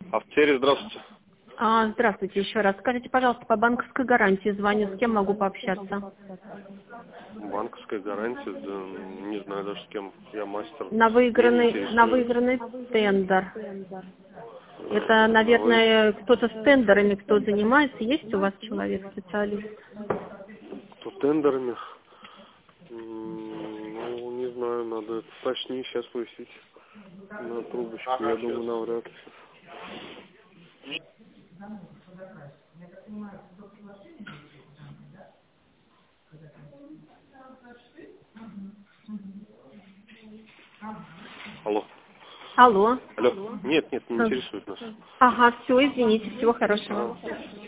Автери, здравствуйте. Здравствуйте еще раз. Скажите, пожалуйста, по банковской гарантии звоню, с кем могу пообщаться? Банковская гарантия, да, не знаю даже с кем. Я мастер. На выигранный тендер. Это, наверное, кто-то с тендерами, кто занимается. Есть у вас человек-специалист? Кто тендерами? Ну, не знаю, надо точнее сейчас выяснить. На трубочку, я думаю, навряд ли. Алло. Алло. Алло. Нет, не интересует нас. Ага, все, извините, всего хорошего. Ага.